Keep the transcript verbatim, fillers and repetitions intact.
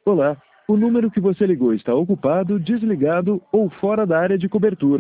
Olá, o número que você ligou está ocupado, desligado ou fora da área de cobertura.